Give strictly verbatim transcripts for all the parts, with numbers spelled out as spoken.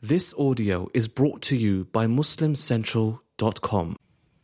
This audio is brought to you by Muslim Central dot com.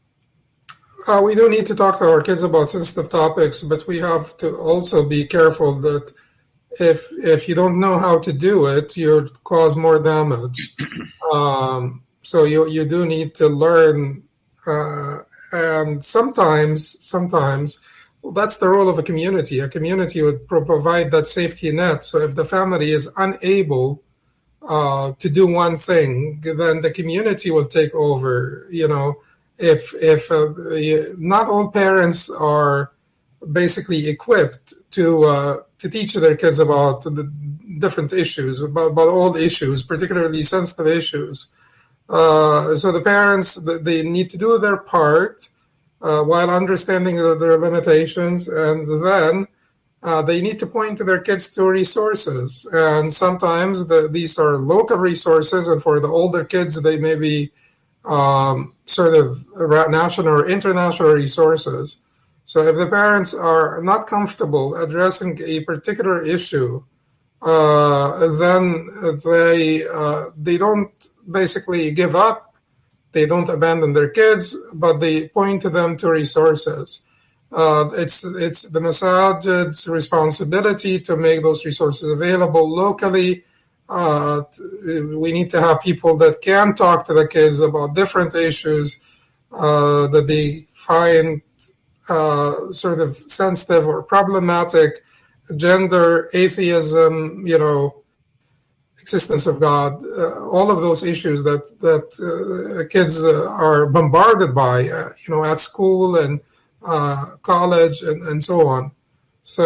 Uh, we do need to talk to our kids about sensitive topics, but we have to also be careful that if if you don't know how to do it, you'll cause more damage. Um, so you you do need to learn, uh, and sometimes sometimes well, that's the role of a community. A community would pro- provide that safety net. So if the family is unable uh, to do one thing, then the community will take over. You know, if if uh, not all parents are basically equipped to uh, to teach their kids about the different issues, about, about all issues, particularly sensitive issues. Uh, so the parents, they need to do their part uh, while understanding their, their limitations, and then uh, they need to point to their kids to resources. And sometimes the, these are local resources, and for the older kids, they may be um, sort of national or international resources. So if the parents are not comfortable addressing a particular issue, uh, then they uh, they don't basically give up. They don't abandon their kids, but they point to them to resources. Uh, it's it's the masajid's responsibility to make those resources available locally. Uh, we need to have people that can talk to the kids about different issues uh, that they find Uh, sort of sensitive or problematic, gender, atheism, you know, existence of God, uh, all of those issues that that uh, kids uh, are bombarded by, uh, you know, at school and uh, college and, and so on. So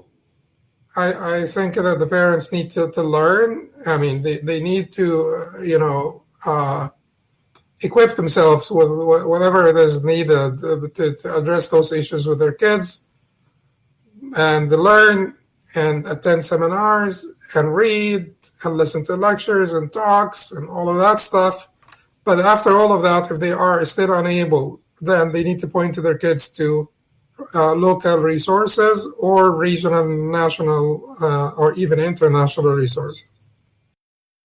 I, I think that the parents need to, to learn. I mean, they, they need to, uh, you know, uh, equip themselves with whatever it is needed to, to address those issues with their kids, and learn and attend seminars and read and listen to lectures and talks and all of that stuff. But after all of that, if they are still unable, then they need to point to their kids to uh, local resources or regional, national, uh, or even international resources.